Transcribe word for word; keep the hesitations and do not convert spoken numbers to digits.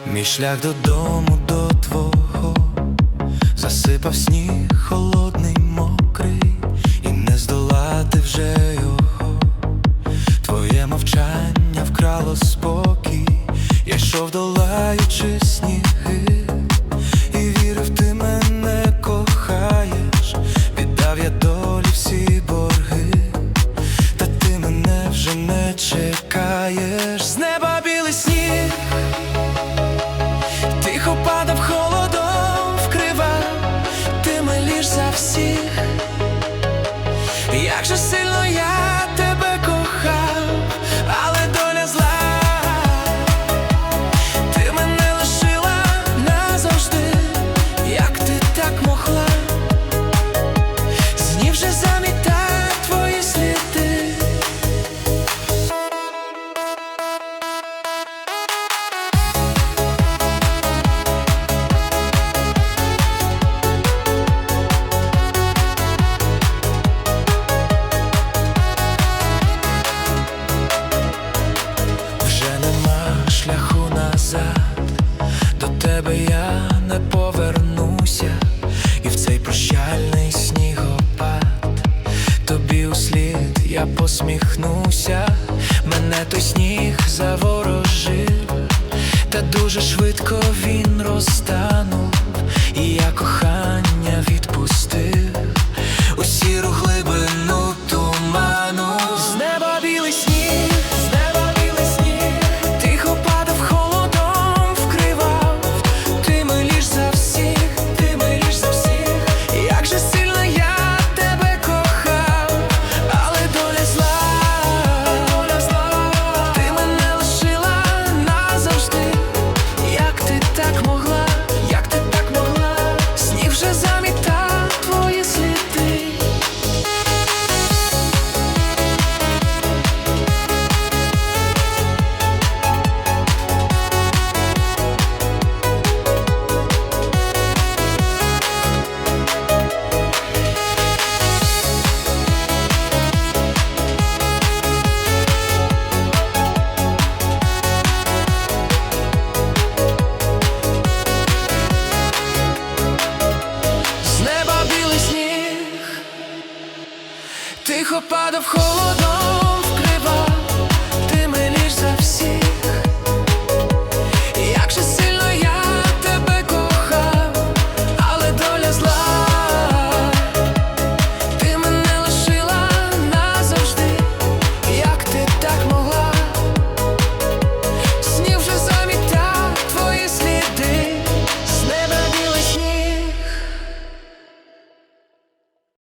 Мій шлях додому до твого засипав сніг холодний, мокрий, і не здолати вже його. Твоє мовчання вкрало спокій. Я йшов, долаючи сніги, і вірив, ти мене кохаєш. Віддав я долі всі борги, та ти мене вже не чекаєш. З неба білий сніг тихо падав, холодом вкривав, ти миліш за всіх. Як же сильно я тебе кохав, але доля зла, ти мене лишила назавжди. Як ти так могла? Сніг вже замітає твої сліди. Шляху назад, до тебе я не повернуся, і в цей прощальний снігопад тобі услід я посміхнуся. Мене той сніг заворожив, та дуже швидко він розтанув, і я кохання відпустив у сіру глибину туману. З неба білий сніг, тихо падав холодом.